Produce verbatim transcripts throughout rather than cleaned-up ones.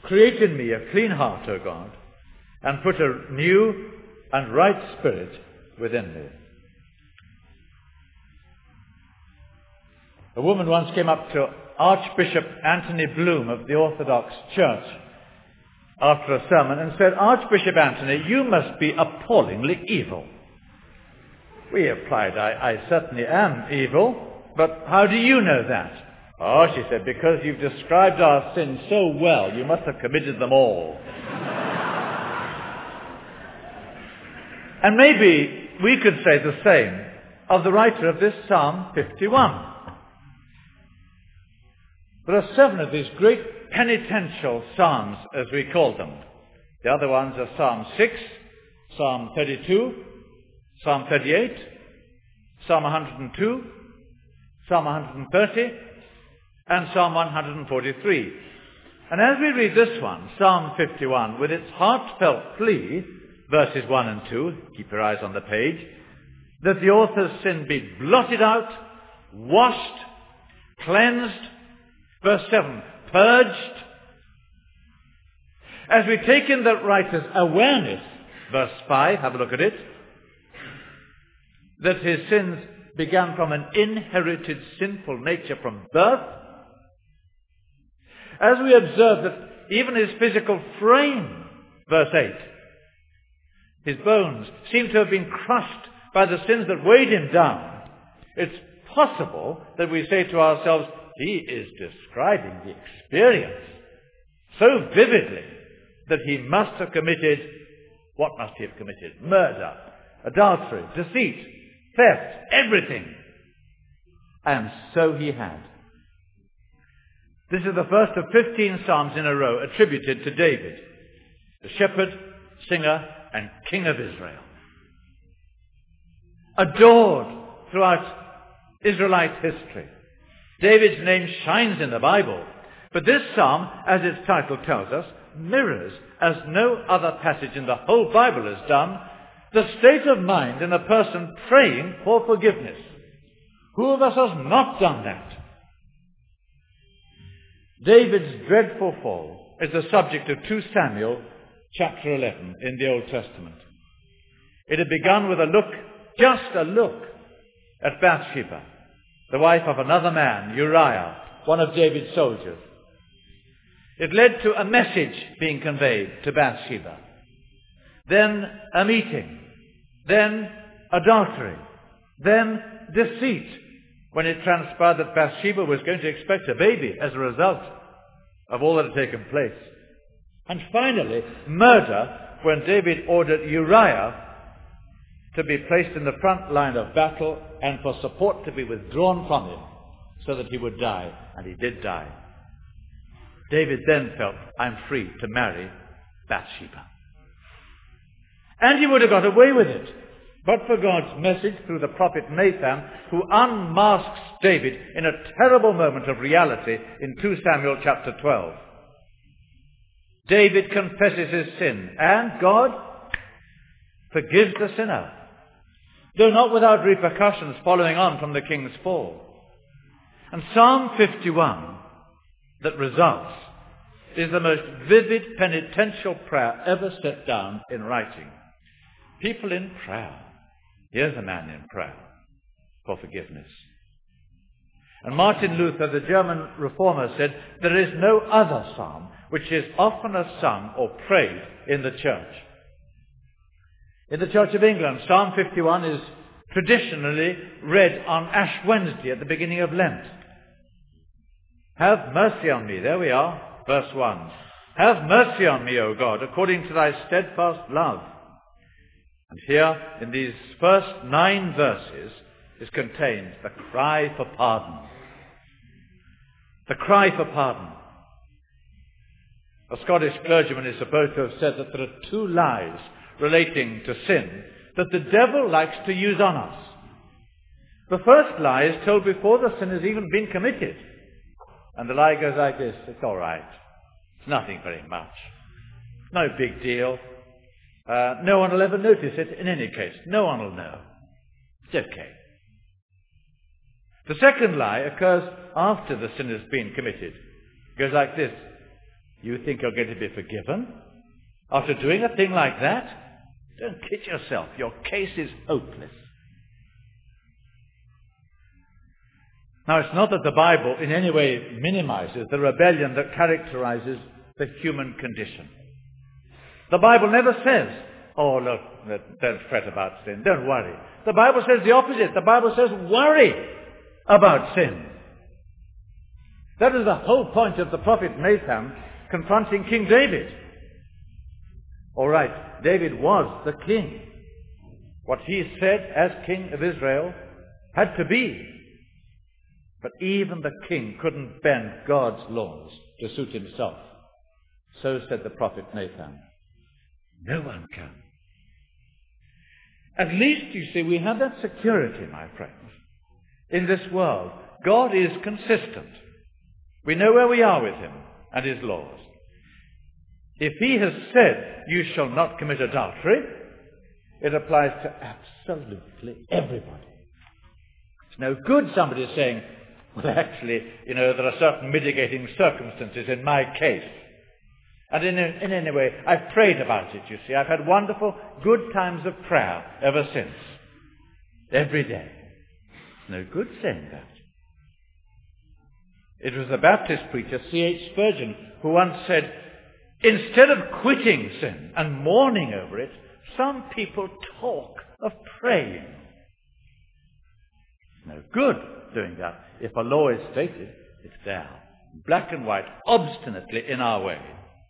create in me a clean heart, O God, and put a new and right spirit within me. A woman once came up to Archbishop Anthony Bloom of the Orthodox Church after a sermon and said, "Archbishop Anthony, you must be appallingly evil." We replied, I, I certainly am evil, but how do you know that? "Oh," she said, "because you've described our sins so well, you must have committed them all." And maybe we could say the same of the writer of this Psalm fifty-one. There are seven of these great penitential psalms, as we call them. The other ones are Psalm six, Psalm thirty-two, Psalm thirty-eight, Psalm one hundred two, Psalm one hundred thirty, and Psalm one hundred forty-three. And as we read this one, Psalm fifty-one, with its heartfelt plea, verses one and two, keep your eyes on the page, that the author's sin be blotted out, washed, cleansed. Verse seven, purged. As we take in the writer's awareness, verse five, have a look at it, that his sins began from an inherited sinful nature from birth. As we observe that even his physical frame, verse eight, his bones seem to have been crushed by the sins that weighed him down. It's possible that we say to ourselves, he is describing the experience so vividly that he must have committed, what must he have committed? Murder, adultery, deceit, theft, everything. And so he had. This is the first of fifteen psalms in a row attributed to David, the shepherd, singer, and king of Israel. Adored throughout Israelite history. David's name shines in the Bible, but this psalm, as its title tells us, mirrors, as no other passage in the whole Bible has done, the state of mind in a person praying for forgiveness. Who of us has not done that? David's dreadful fall is the subject of Second Samuel chapter eleven in the Old Testament. It had begun with a look, just a look, at Bathsheba, the wife of another man, Uriah, one of David's soldiers. It led to a message being conveyed to Bathsheba. Then a meeting. Then adultery. Then deceit, when it transpired that Bathsheba was going to expect a baby as a result of all that had taken place. And finally, murder, when David ordered Uriah to be placed in the front line of battle and for support to be withdrawn from him so that he would die. And he did die. David then felt, I'm free to marry Bathsheba. And he would have got away with it, but for God's message through the prophet Nathan, who unmasks David in a terrible moment of reality in Second Samuel chapter twelve. David confesses his sin, and God forgives the sinner, though not without repercussions following on from the king's fall. And Psalm fifty-one, that results, is the most vivid penitential prayer ever set down in writing. People in prayer. Here's a man in prayer for forgiveness. And Martin Luther, the German reformer, said, there is no other psalm which is oftener sung or prayed in the church. In the Church of England, Psalm fifty-one is traditionally read on Ash Wednesday at the beginning of Lent. Have mercy on me. There we are, verse one. Have mercy on me, O God, according to thy steadfast love. And here, in these first nine verses, is contained the cry for pardon. The cry for pardon. A Scottish clergyman is supposed to have said that there are two lies relating to sin that the devil likes to use on us. The first lie is told before the sin has even been committed. And the lie goes like this: it's all right. It's nothing very much. No big deal. Uh, no one will ever notice it in any case. No one will know. It's okay. The second lie occurs after the sin has been committed. It goes like this: You think you're going to be forgiven after doing a thing like that? Don't kid yourself. Your case is hopeless. Now, it's not that the Bible in any way minimizes the rebellion that characterizes the human condition. The Bible never says, oh, look, don't fret about sin, don't worry. The Bible says the opposite. The Bible says worry about sin. That is the whole point of the prophet Nathan confronting King David. All right, David was the king. What he said as king of Israel had to be. But even the king couldn't bend God's laws to suit himself. So said the prophet Nathan. No one can. At least, you see, we have that security, my friends. In this world, God is consistent. We know where we are with him and his laws. If he has said, you shall not commit adultery, it applies to absolutely everybody. It's no good somebody saying, well, actually, you know, there are certain mitigating circumstances in my case. And in, in any way, I've prayed about it, you see. I've had wonderful, good times of prayer ever since. Every day. It's no good saying that. It was the Baptist preacher, C H Spurgeon, who once said, instead of quitting sin and mourning over it, some people talk of praying. It's no good doing that. If a law is stated, it's there, black and white, obstinately in our way.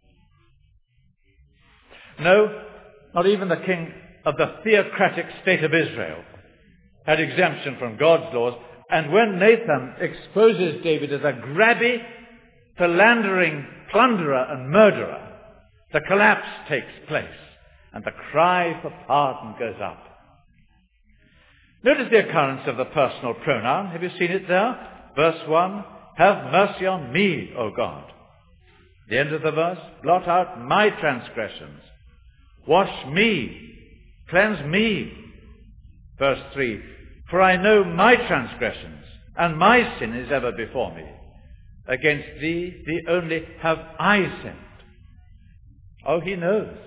No, not even the king of the theocratic state of Israel had exemption from God's laws. And when Nathan exposes David as a grabby, philandering plunderer and murderer, the collapse takes place and the cry for pardon goes up. Notice the occurrence of the personal pronoun. Have you seen it there? Verse one, have mercy on me, O God. The end of the verse, blot out my transgressions. Wash me, cleanse me. Verse three, for I know my transgressions, and my sin is ever before me. Against thee, thee only, have I sinned. Oh, he knows.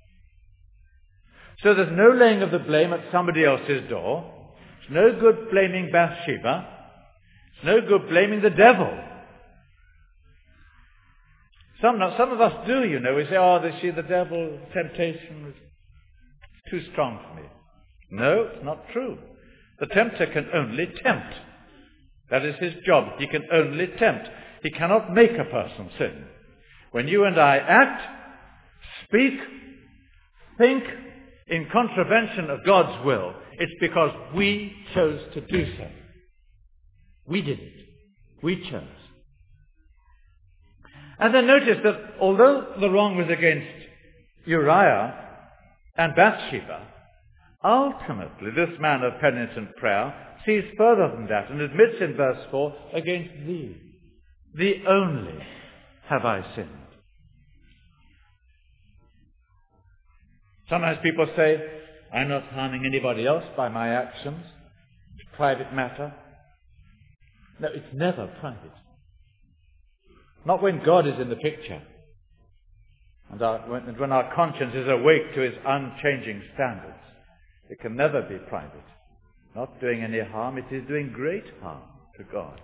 So there's no laying of the blame at somebody else's door. It's no good blaming Bathsheba. It's no good blaming the devil. Some, some of us do, you know. We say, oh, they see the devil, temptation is too strong for me. No, it's not true. The tempter can only tempt. That is his job. He can only tempt. He cannot make a person sin. When you and I act, speak, think in contravention of God's will, it's because we chose to do so. We did it. We chose. And then notice that although the wrong was against Uriah and Bathsheba, ultimately this man of penitent prayer sees further than that and admits in verse four, against thee, thee only have I sinned. Sometimes people say, I'm not harming anybody else by my actions. It's a private matter. No, it's never private. Not when God is in the picture. And our, when, when our conscience is awake to his unchanging standards. It can never be private. Not doing any harm, it is doing great harm to God.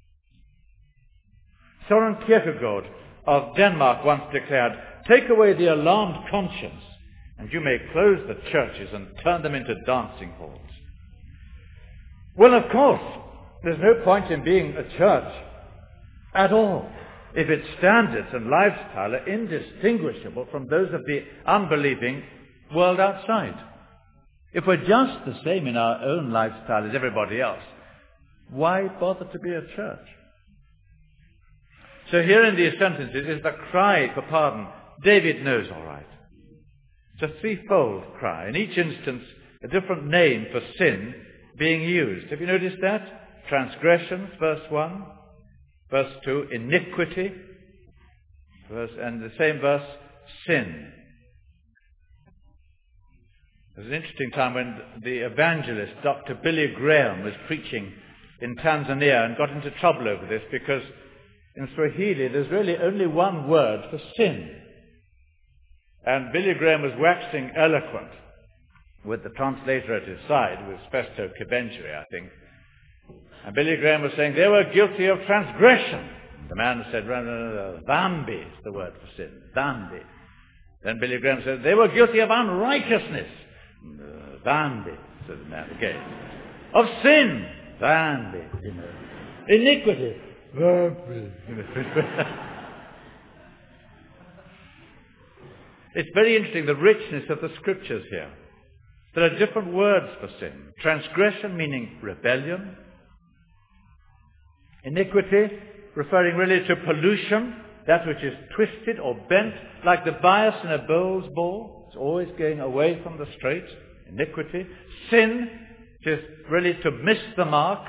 Søren Kierkegaard of Denmark once declared, take away the alarmed conscience, and you may close the churches and turn them into dancing halls. Well, of course, there's no point in being a church at all if its standards and lifestyle are indistinguishable from those of the unbelieving world outside. If we're just the same in our own lifestyle as everybody else, why bother to be a church? So here in these sentences is the cry for pardon. David knows all right. It's a threefold cry. In each instance, a different name for sin being used. Have you noticed that? Transgressions, verse one. Verse two, iniquity. Verse, and the same verse, sin. There was an interesting time when the evangelist, Doctor Billy Graham, was preaching in Tanzania and got into trouble over this because in Swahili, there's really only one word for sin. And Billy Graham was waxing eloquent with the translator at his side, with Festo Kibenjuri, I think. And Billy Graham was saying they were guilty of transgression. The man said, no, no, no, no, dhambi is the word for sin, dhambi. Then Billy Graham said, they were guilty of unrighteousness. Dhambi, said the man again. Of sin, dhambi. You know. Iniquity, dhambi. It's very interesting, the richness of the scriptures here. There are different words for sin. Transgression meaning rebellion. Iniquity referring really to pollution, that which is twisted or bent, like the bias in a bowl's ball. It's always going away from the straight. Iniquity. Sin, just really to miss the mark,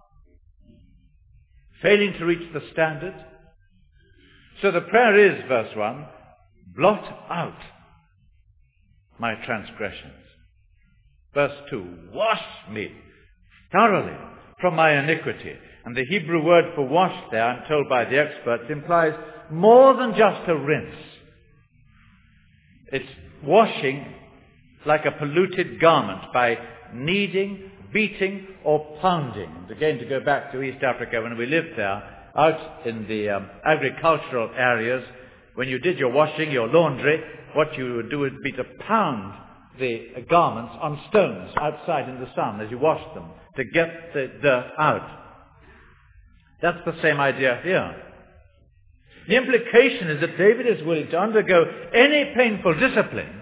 failing to reach the standard. So the prayer is, verse one, blot out my transgressions. Verse two, wash me thoroughly from my iniquity. And the Hebrew word for wash there, I'm told by the experts, implies more than just a rinse. It's washing like a polluted garment by kneading, beating, or pounding. And again, to go back to East Africa, when we lived there, out in the um, agricultural areas, when you did your washing, your laundry, what you would do would be to pound the garments on stones outside in the sun as you washed them to get the dirt out. That's the same idea here. The implication is that David is willing to undergo any painful discipline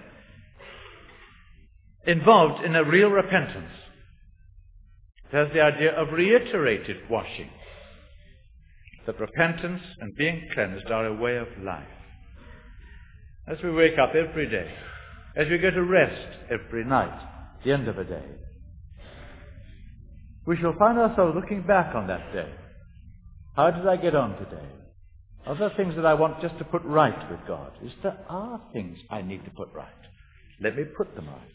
involved in a real repentance. There's the idea of reiterated washing. That repentance and being cleansed are a way of life. As we wake up every day, as we go to rest every night, the end of a day, we shall find ourselves looking back on that day. How did I get on today? Are there things that I want just to put right with God? Is there are things I need to put right? Let me put them right.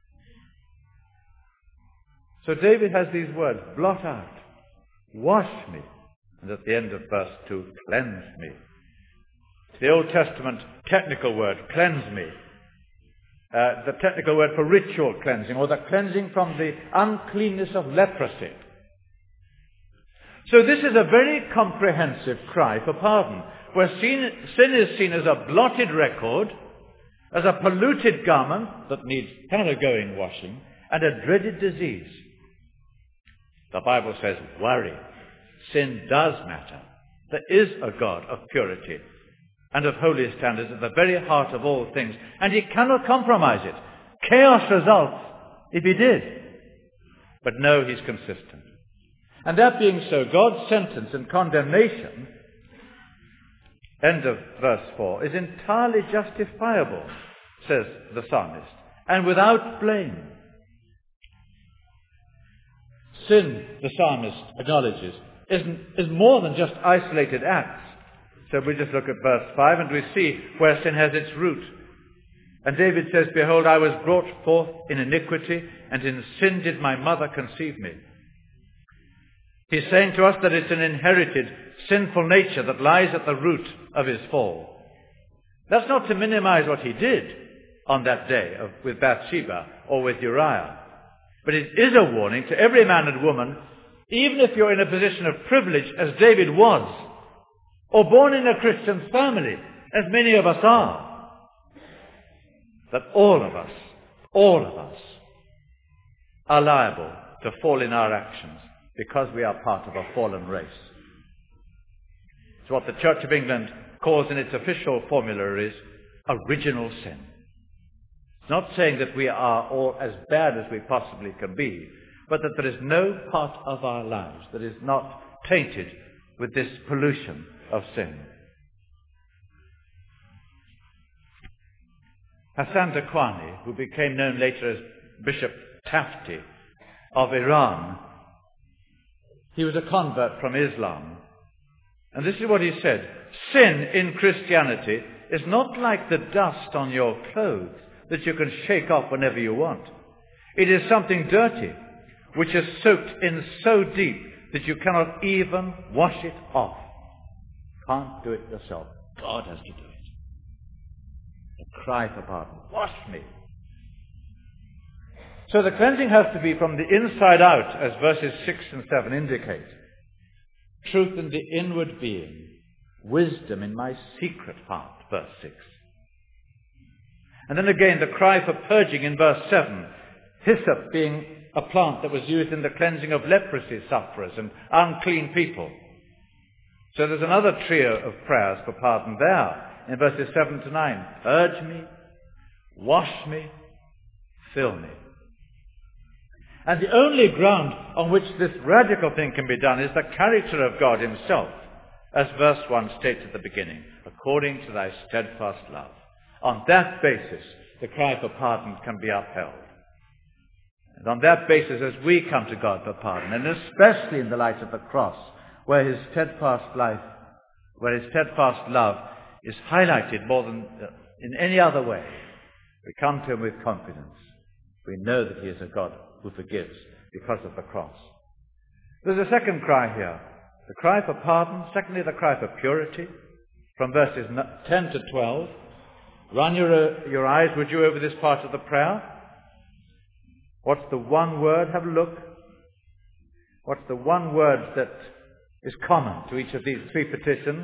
So David has these words, blot out, wash me, and at the end of verse two, cleanse me. The Old Testament technical word, cleanse me, uh, the technical word for ritual cleansing, or the cleansing from the uncleanness of leprosy. So this is a very comprehensive cry for pardon, where sin, sin is seen as a blotted record, as a polluted garment that needs thoroughgoing washing, and a dreaded disease. The Bible says, worry. Sin does matter. There is a God of purity and of holy standards at the very heart of all things, and he cannot compromise it. Chaos results if he did. But no, he's consistent. And that being so, God's sentence and condemnation, end of verse four, is entirely justifiable, says the psalmist, and without blame. Sin, the psalmist acknowledges, is, is more than just isolated acts. So we just look at verse five and we see where sin has its root. And David says, behold, I was brought forth in iniquity, and in sin did my mother conceive me. He's saying to us that it's an inherited sinful nature that lies at the root of his fall. That's not to minimize what he did on that day of, with Bathsheba or with Uriah. But it is a warning to every man and woman, even if you're in a position of privilege as David was, or born in a Christian family, as many of us are, that all of us, all of us, are liable to fall in our actions because we are part of a fallen race. It's what the Church of England calls in its official formula is original sin. It's not saying that we are all as bad as we possibly can be, but that there is no part of our lives that is not tainted with this pollution of sin. Hassan Dakwani, who became known later as Bishop Tafti of Iran, he was a convert from Islam. And this is what he said. Sin in Christianity is not like the dust on your clothes that you can shake off whenever you want. It is something dirty, which is soaked in so deep that you cannot even wash it off. can't do it yourself. God has to do it. A cry for pardon. Wash me. So the cleansing has to be from the inside out, as verses six and seven indicate. Truth in the inward being. Wisdom in my secret heart, verse six. And then again, the cry for purging in verse seven. Hyssop being a plant that was used in the cleansing of leprosy sufferers and unclean people. So there's another trio of prayers for pardon there in verses seven to nine. Purge me, wash me, fill me. And the only ground on which this radical thing can be done is the character of God himself, as verse one states at the beginning, according to thy steadfast love. On that basis, the cry for pardon can be upheld. And on that basis, as we come to God for pardon, and especially in the light of the cross, where his steadfast life, where his steadfast love is highlighted more than in any other way, we come to him with confidence. We know that he is a God who forgives because of the cross. There's a second cry here. The cry for pardon. Secondly, the cry for purity. From verses ten to twelve. Run your, your eyes, would you, over this part of the prayer? What's the one word? Have a look. What's the one word that is common to each of these three petitions?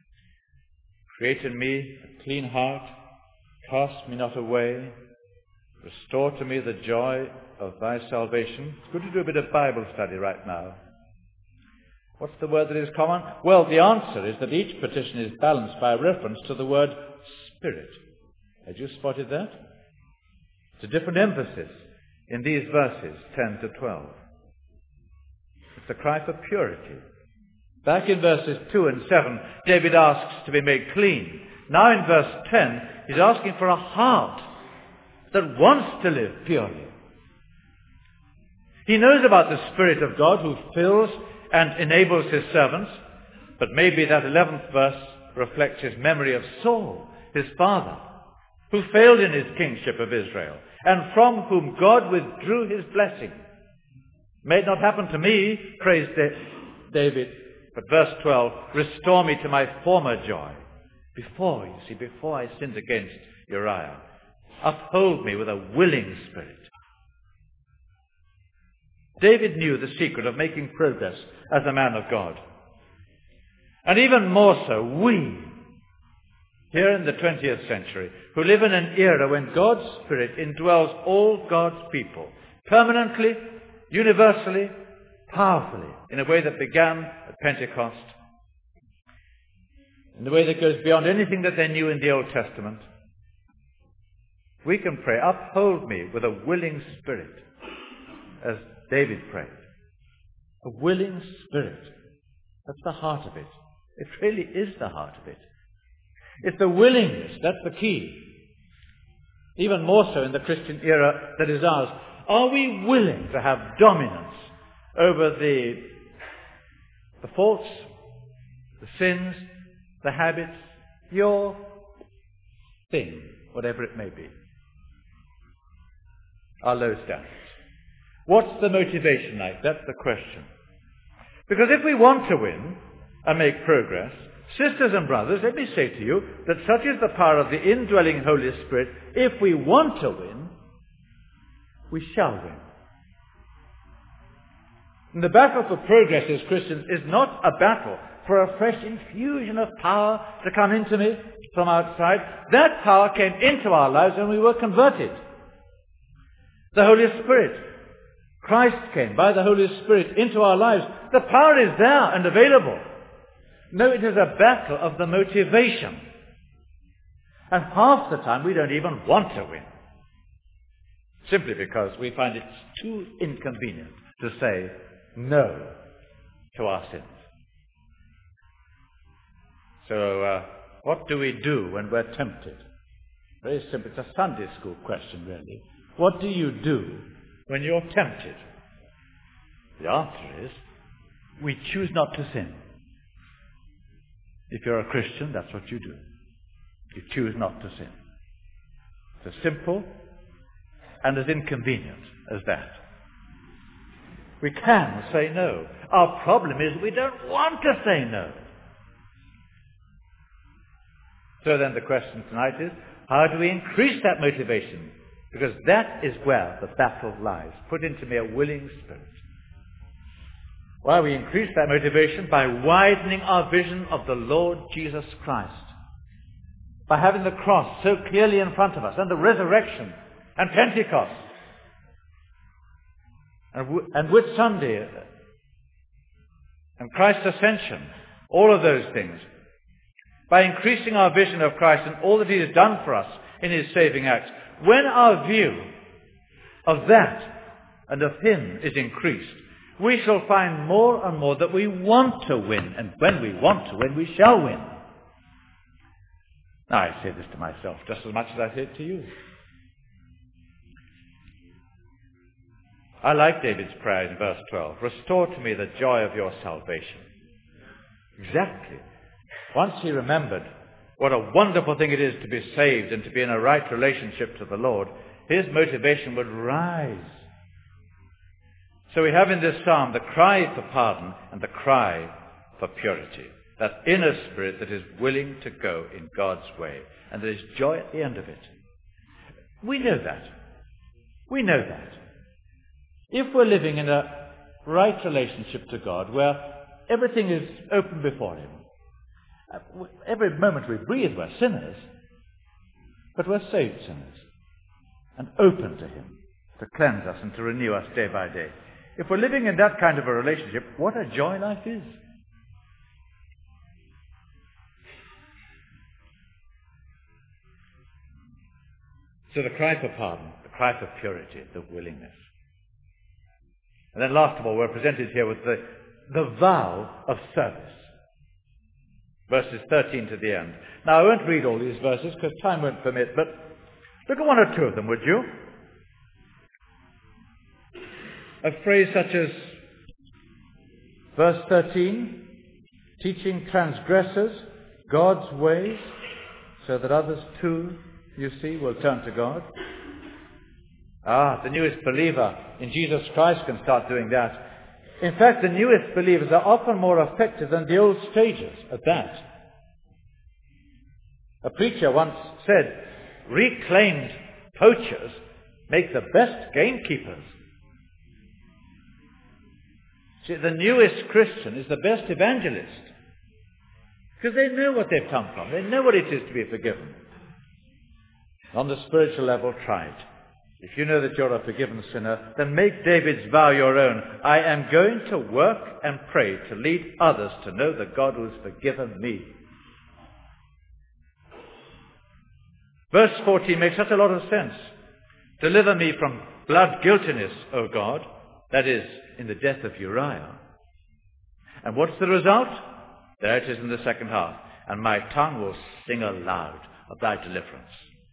Create in me a clean heart. Cast me not away. Restore to me the joy of thy salvation. It's good to do a bit of Bible study right now. What's the word that is common? Well, the answer is that each petition is balanced by reference to the word Spirit. Had you spotted that? It's a different emphasis in these verses, ten to twelve. It's a cry for purity. Back in verses two and seven, David asks to be made clean. Now in verse ten, he's asking for a heart that wants to live purely. He knows about the Spirit of God who fills and enables his servants, but maybe that eleventh verse reflects his memory of Saul, his father, who failed in his kingship of Israel, and from whom God withdrew his blessing. May it not happen to me, prays David, but verse twelve, restore me to my former joy. Before, you see, before I sinned against Uriah, uphold me with a willing spirit. David knew the secret of making progress as a man of God. And even more so, we, here in the twentieth century, who live in an era when God's Spirit indwells all God's people, permanently, universally, powerfully, in a way that began at Pentecost, in a way that goes beyond anything that they knew in the Old Testament, we can pray, uphold me with a willing spirit, as David prayed. A willing spirit. That's the heart of it. It really is the heart of it. It's the willingness, that's the key. Even more so in the Christian era that is ours. Are we willing to have dominance over the, the faults, the sins, the habits, your thing, whatever it may be? Our low standards. What's the motivation like? That's the question. Because if we want to win and make progress, sisters and brothers, let me say to you that such is the power of the indwelling Holy Spirit. If we want to win, we shall win. And the battle for progress as Christians is not a battle for a fresh infusion of power to come into me from outside. That power came into our lives when we were converted. The Holy Spirit. Christ came by the Holy Spirit into our lives. The power is there and available. No, it is a battle of the motivation. And half the time we don't even want to win. Simply because we find it too inconvenient to say no to our sins. So, uh, what do we do when we're tempted? Very simple. It's a Sunday school question, really. What do you do when you're tempted? The answer is, we choose not to sin. If you're a Christian, that's what you do. You choose not to sin. It's as simple and as inconvenient as that. We can say no. Our problem is we don't want to say no. So then the question tonight is, how do we increase that motivation? Because that is where the battle lies. Put into me a willing spirit. Well, we increase that motivation by widening our vision of the Lord Jesus Christ. By having the cross so clearly in front of us, and the resurrection, and Pentecost, and, w- and Whit Sunday, and Christ's ascension, all of those things. By increasing our vision of Christ and all that he has done for us in his saving acts, when our view of that and of him is increased, we shall find more and more that we want to win. And when we want to win, we shall win. Now, I say this to myself just as much as I say it to you. I like David's prayer in verse twelve. Restore to me the joy of your salvation. Exactly. Once he remembered what a wonderful thing it is to be saved and to be in a right relationship to the Lord, his motivation would rise. So we have in this psalm the cry for pardon and the cry for purity. That inner spirit that is willing to go in God's way. And there is joy at the end of it. We know that. We know that. If we're living in a right relationship to God, where everything is open before him, every moment we breathe we're sinners, but we're saved sinners, and open to him to cleanse us and to renew us day by day. If we're living in that kind of a relationship, what a joy life is. So the cry for pardon, the cry for purity, the willingness. And then last of all, we're presented here with the, the vow of service. Verses thirteen to the end. Now, I won't read all these verses because time won't permit, but look at one or two of them, would you? A phrase such as verse thirteen, teaching transgressors God's ways so that others too, you see, will turn to God. Ah, the newest believer in Jesus Christ can start doing that. In fact, the newest believers are often more effective than the old stagers at that. A preacher once said, reclaimed poachers make the best gamekeepers. See, the newest Christian is the best evangelist because they know what they've come from. They know what it is to be forgiven. On the spiritual level, try it. If you know that you're a forgiven sinner, then make David's vow your own. I am going to work and pray to lead others to know the God who has forgiven me. Verse fourteen makes such a lot of sense. Deliver me from blood guiltiness, O God, that is, in the death of Uriah. And what's the result? There it is in the second half. And my tongue will sing aloud of thy deliverance.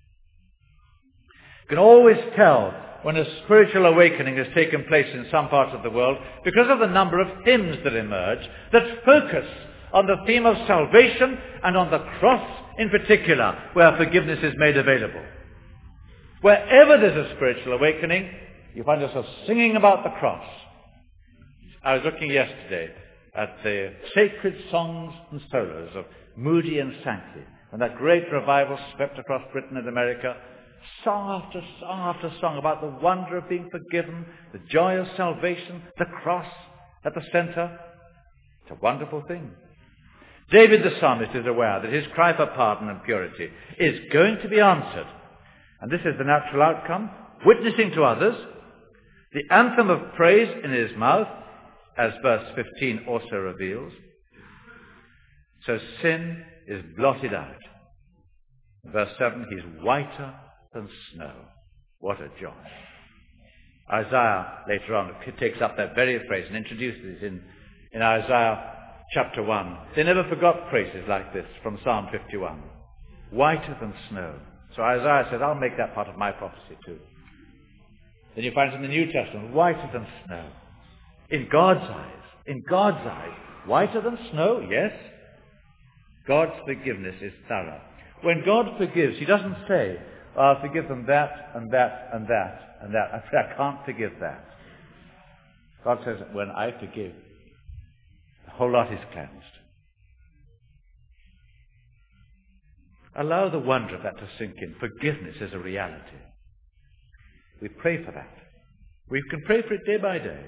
You can always tell when a spiritual awakening has taken place in some parts of the world because of the number of hymns that emerge that focus on the theme of salvation and on the cross in particular, where forgiveness is made available. Wherever there's a spiritual awakening, you find yourself singing about the cross. I was looking yesterday at the sacred songs and solos of Moody and Sankey, when that great revival swept across Britain and America. Song after song after song about the wonder of being forgiven, the joy of salvation, the cross at the center. It's a wonderful thing. David the psalmist is aware that his cry for pardon and purity is going to be answered. And this is the natural outcome, witnessing to others, the anthem of praise in his mouth, as verse fifteen also reveals. So sin is blotted out. Verse seven, he's whiter than snow. What a joy. Isaiah later on takes up that very phrase and introduces it in, in Isaiah chapter one. They never forgot phrases like this from Psalm fifty-one. Whiter than snow. So Isaiah says, I'll make that part of my prophecy too. Then you find it in the New Testament, whiter than snow. In God's eyes, in God's eyes, whiter than snow, yes. God's forgiveness is thorough. When God forgives, he doesn't say, I'll forgive them that and that and that and that. I say, I can't forgive that. God says, when I forgive, the whole lot is cleansed. Allow the wonder of that to sink in. Forgiveness is a reality. We pray for that. We can pray for it day by day.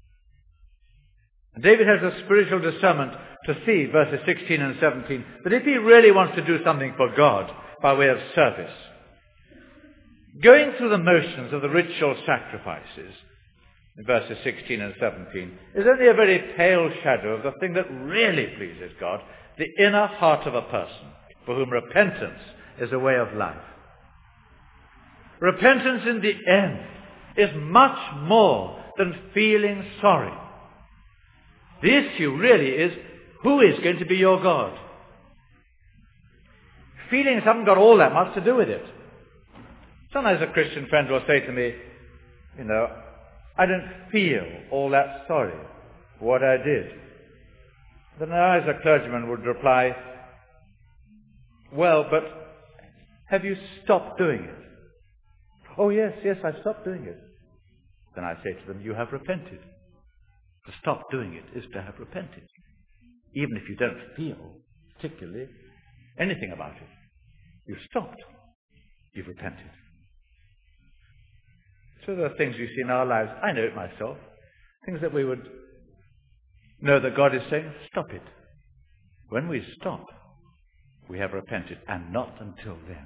And David has a spiritual discernment to see, verses sixteen and seventeen, that if he really wants to do something for God by way of service, going through the motions of the ritual sacrifices, in verses sixteen and seventeen, is only a very pale shadow of the thing that really pleases God, the inner heart of a person, for whom repentance is a way of life. Repentance in the end is much more than feeling sorry. The issue really is, who is going to be your God? Feelings haven't got all that much to do with it. Sometimes a Christian friend will say to me, you know, I don't feel all that sorry for what I did. Then I, as a clergyman, would reply, well, but have you stopped doing it? Oh, yes, yes, I've stopped doing it. Then I say to them, you have repented. To stop doing it is to have repented. Even if you don't feel particularly anything about it. You've stopped. You've repented. So there are things you see in our lives, I know it myself, things that we would know that God is saying, stop it. When we stop, we have repented, and not until then.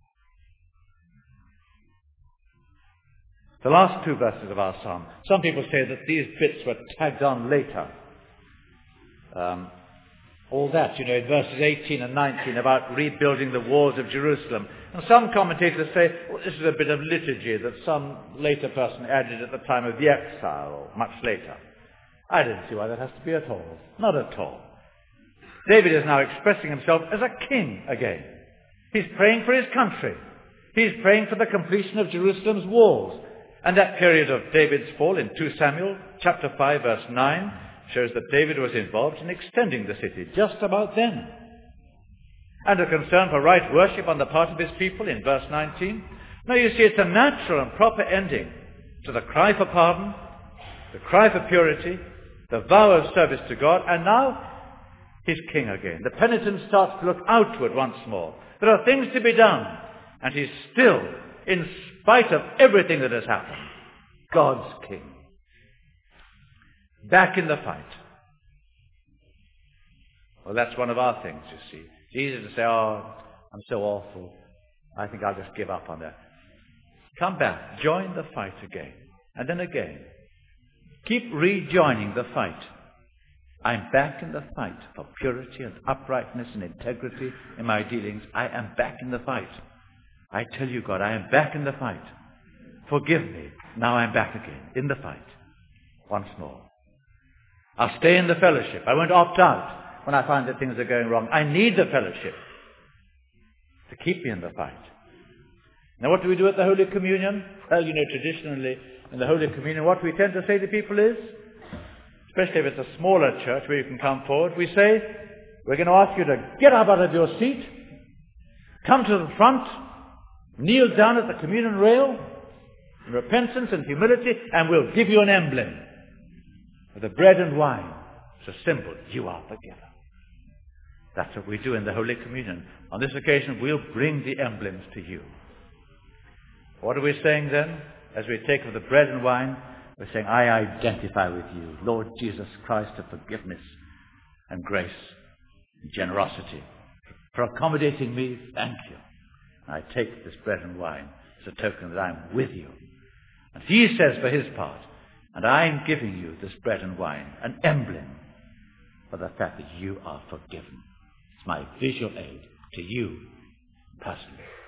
The last two verses of our psalm, some people say that these bits were tagged on later. Um, all that, you know, in verses eighteen and nineteen about rebuilding the walls of Jerusalem. And some commentators say, well, this is a bit of liturgy that some later person added at the time of the exile, or much later. I don't see why that has to be at all. Not at all. David is now expressing himself as a king again. He's praying for his country. He's praying for the completion of Jerusalem's walls. And that period of David's fall in Second Samuel chapter five verse nine shows that David was involved in extending the city just about then. And a concern for right worship on the part of his people in verse nineteen. Now you see, it's a natural and proper ending to the cry for pardon, the cry for purity, the vow of service to God, and now he's king again. The penitent starts to look outward once more. There are things to be done, and he's still, in spite of everything that has happened, God's king. Back in the fight. Well, that's one of our things, you see. It's easy to say, oh, I'm so awful. I think I'll just give up on that. Come back. Join the fight again. And then again. Keep rejoining the fight. I'm back in the fight for purity and uprightness and integrity in my dealings. I am back in the fight. I tell you, God, I am back in the fight. Forgive me. Now I'm back again in the fight. Once more. I'll stay in the fellowship. I won't opt out when I find that things are going wrong. I need the fellowship to keep me in the fight. Now what do we do at the Holy Communion? Well, you know, traditionally in the Holy Communion, what we tend to say to people is, especially if it's a smaller church where you can come forward, we say, we're going to ask you to get up out of your seat, come to the front, kneel down at the communion rail in repentance and humility, and we'll give you an emblem of the bread and wine. It's a symbol. You are forgiven. That's what we do in the Holy Communion. On this occasion, we'll bring the emblems to you. What are we saying then? As we take of the bread and wine, we're saying, I identify with you, Lord Jesus Christ, of forgiveness and grace and generosity. For accommodating me, thank you. I take this bread and wine as a token that I'm with you. And he says for his part, and I'm giving you this bread and wine, an emblem for the fact that you are forgiven. It's my visual aid to you personally.